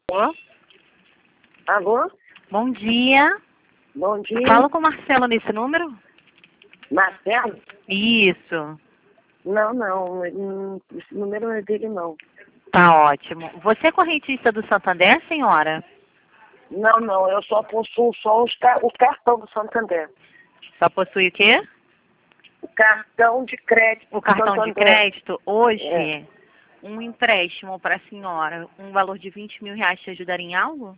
Alô? Alô? Bom dia. Bom dia. Falo com o Marcelo nesse número? Marcelo? Isso. Não, esse número não é dele, não. Tá ótimo. Você é correntista do Santander, senhora? Não, eu só possuo só o cartão do Santander. Só possui o quê? O cartão de crédito. O cartão de crédito. Hoje, É. um empréstimo para a senhora, um valor de 20 mil reais, te ajudaria em algo?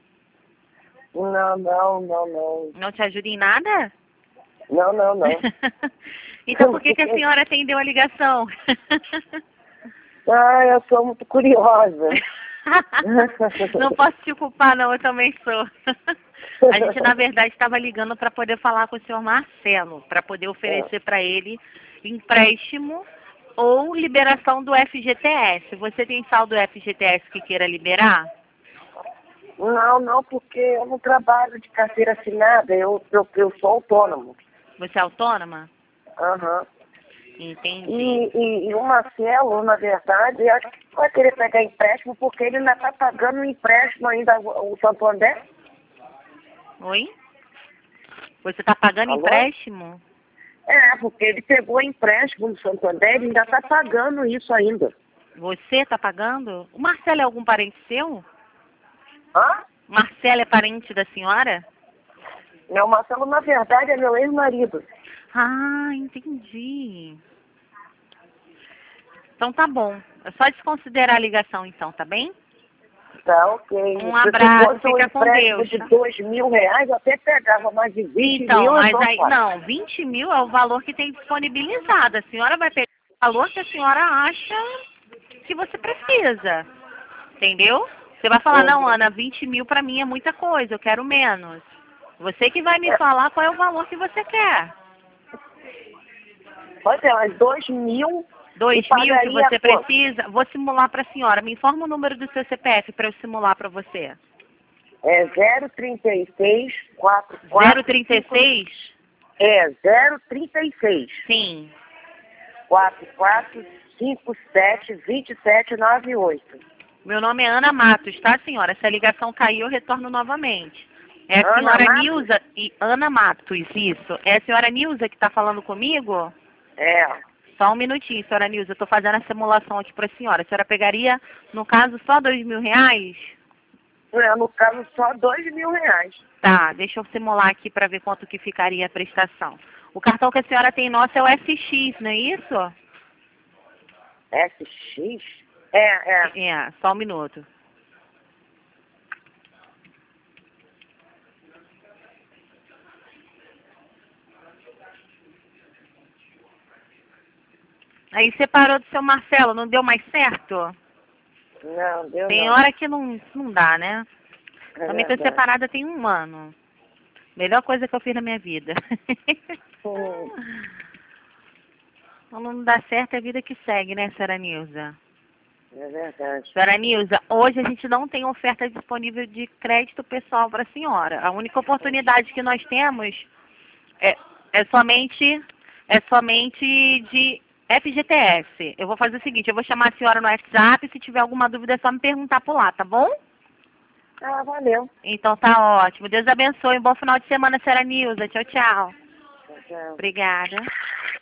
Não. Não te ajuda em nada? Não. Então por que a senhora atendeu a ligação? Eu sou muito curiosa. Não posso te culpar, não, eu também sou. A gente, na verdade, estava ligando para poder falar com o senhor Marcelo, para poder oferecer para ele empréstimo ou liberação do FGTS. Você tem saldo do FGTS que queira liberar? Não, porque eu não trabalho de carteira assinada, eu sou autônomo. Você é autônoma? Aham. Entendi. E o Marcelo, na verdade, acho que vai querer pegar empréstimo porque ele ainda está pagando o empréstimo ainda, o Santander. Oi? Você está pagando Alô? empréstimo? Porque ele pegou empréstimo no Santander e ainda está pagando isso ainda. Você está pagando? O Marcelo é algum parente seu? Hã? Marcelo é parente da senhora? Não, o Marcelo, na verdade, é meu ex-marido. Ah, entendi. Então tá bom. É só desconsiderar a ligação então, tá bem? Tá, ok. Um abraço, Se fosse um fica com empréstimo Deus. de Tá? 2.000 reais, eu até pegava, mas de 20 Então, mil eu mas não aí, faço. não, 20 mil é o valor que tem disponibilizado. A senhora vai pegar o valor que a senhora acha que você precisa. Entendeu? Você vai falar, não, Ana, 20 mil pra mim é muita coisa, eu quero menos. Você que vai me falar qual é o valor que você quer. Pois é, mas 2.000 2 e mil que pagaria você quanto? precisa, vou simular para a senhora. Me informa o número do seu CPF para eu simular para você. É 036 44 036? É 036 Sim. 44 57 27 98. Meu nome é Ana Matos, tá, senhora? Se a ligação cair, eu retorno novamente. É a Ana senhora Matos? Nilza e Ana Matos, isso. É a senhora Nilza que está falando comigo? É. Só um minutinho, senhora Nilza. Eu estou fazendo a simulação aqui para a senhora. A senhora pegaria, no caso, só 2 mil reais? No caso, só 2.000 reais. Tá, deixa eu simular aqui para ver quanto que ficaria a prestação. O cartão que a senhora tem nosso é o FX, não é isso? FX? É. É, só um minuto. Aí você parou do seu Marcelo, não deu mais certo? Não, deu Tem não. hora que não dá, né? É Também tô verdade. separada tem 1 ano. Melhor coisa que eu fiz na minha vida. Quando não dá certo, é a vida que segue, né, senhora Nilza? É verdade. Senhora Nilza, hoje a gente não tem oferta disponível de crédito pessoal para a senhora. A única oportunidade que nós temos é somente de FGTS. Eu vou fazer o seguinte, eu vou chamar a senhora no WhatsApp, se tiver alguma dúvida é só me perguntar por lá, tá bom? Valeu. Então tá ótimo. Deus abençoe. Um bom final de semana, senhora Nilza. Tchau, tchau. Tchau. Obrigada.